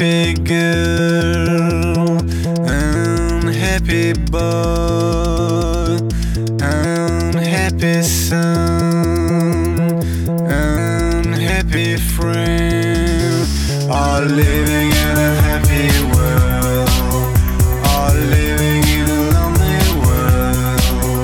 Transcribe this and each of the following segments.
Unhappy girl, unhappy boy, unhappy son, unhappy friend, all living in a happy world, all living in a lonely world.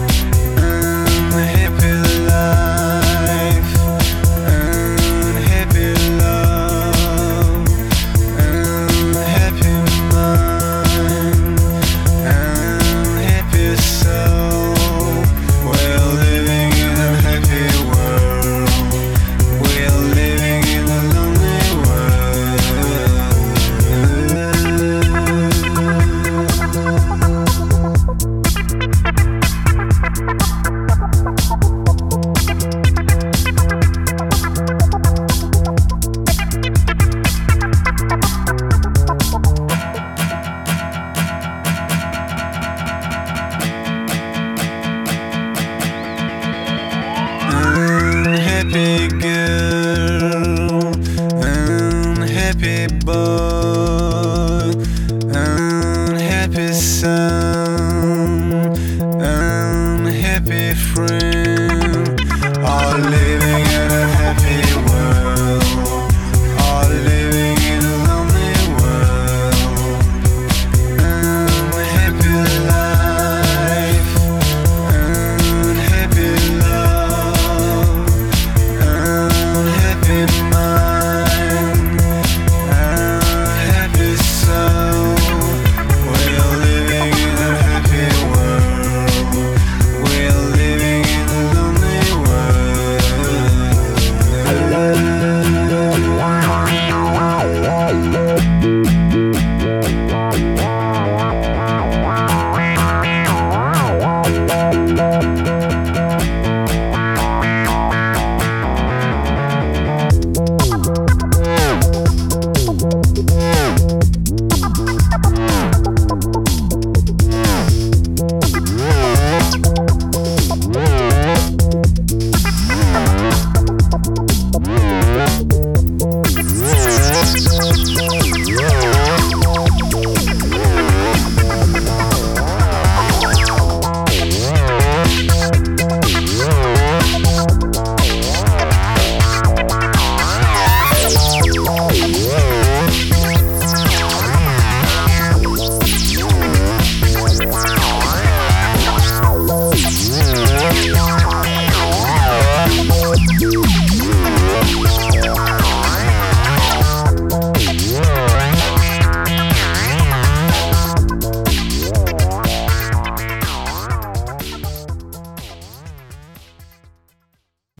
Unhappy life, unhappy love, unhappy mind, unhappy soul. We're living in a happy world, we're living in a lonely world. Unhappy girl, unhappy boy, unhappy son, unhappy friend, all living